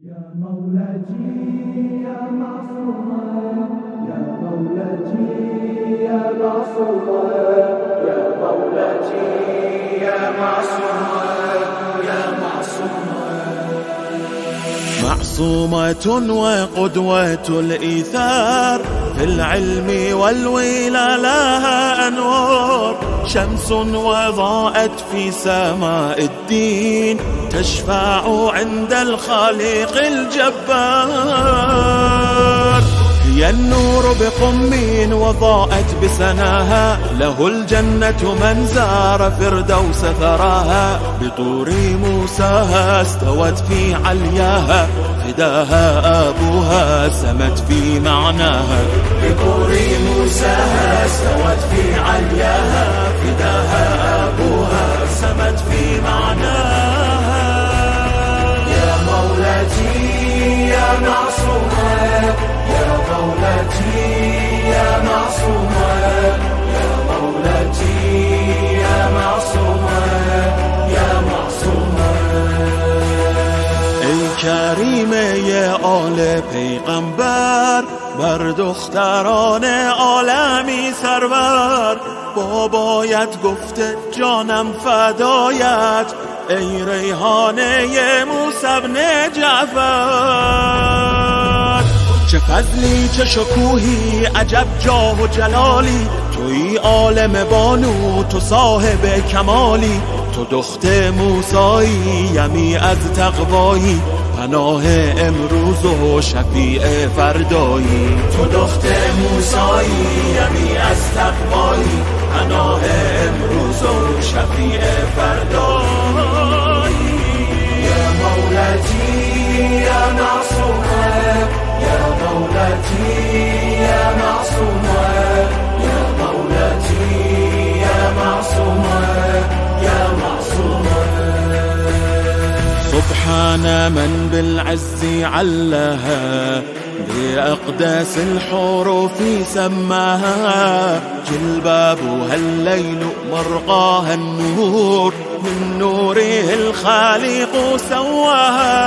يا مولتي يا معصومة، يا مولتي يا معصومة، يا مولتي يا معصومة، يا معصومة. معصومة وقدوة الإيثار، في العلم والويل لها أنوار، شمس وضاءت في سماء الدين، تشفع عند الخالق الجبار. هي النور بقم وضاءت بسناها، له الجنة من زار فردوس ثراها، بطور موساها استوت في علياها، فداها أبوها سمت في معناها. بطور موساها استوت في علياها، فداها أبوها سمت في معناها. يا مولتي يا معصومة، يا مولتي يا معصومة، يا مولتي يا معصومة، يا معصومة. ای کریمه آل پیغمبر، بر دختران عالمی سرور، بابایت گفته جانم فدایت، ای ریحانه موسی بن جعفر. چه فضلی چه شکوهی عجب جاه و جلالی، توی عالم بانو تو صاحب کمالی، تو دخت موسایی یمی از تقوایی، پناه امروز و شفیع فردایی. تو دخت موسایی یمی از تقوایی، پناه امروز و شفیع فردایی. يا مولتي يا معصومة، يا مولتي يا معصومة، يا مولتي يا معصومة، يا معصومة. سبحان من بالعز علها، بأقدس الحروف سماها، جلبابها الليل مرقاها النور، من نوره الخالق سواها.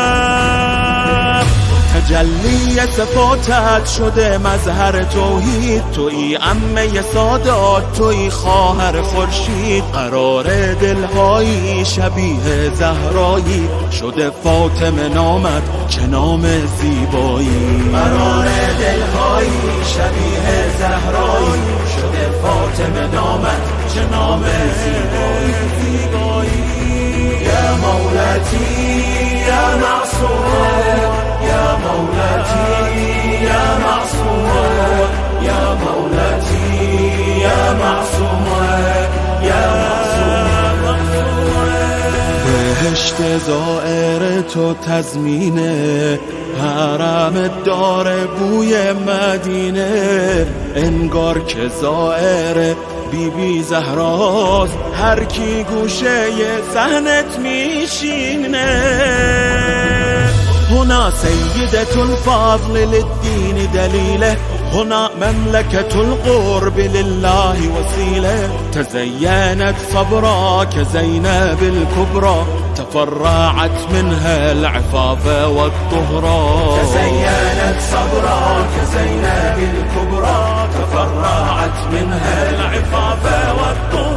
تجلی صفاتت شده مظهر توحید، توی عمه سادات، توی خواهر خورشید، قرار دلهایی شبیه زهرایی، شده فاطمه نامت چه نام زیبایی. قرار دلهایی شبیه زهرایی، شده فاطمه نامت چه نام زیبایی. يا مولتي يا معصومة، يا مولتي يا معصومة، يا مولتي يا معصومة، يا معصومة. بهشت زائر تو تضمینه، حرم دار بوی مدینه، انگار که زائر بی بی زهراست، هر کی گوشه صحنت میشینه. هنا سيدة الفضل للدين دليله، هنا مملكة القرب لله وسيلة، تزينت صبرا كزينب الكبرى، تفرعت منها العفاف والطهرا. تزينت صبرا كزينب الكبرى، تفرعت منها العفاف والطهرا.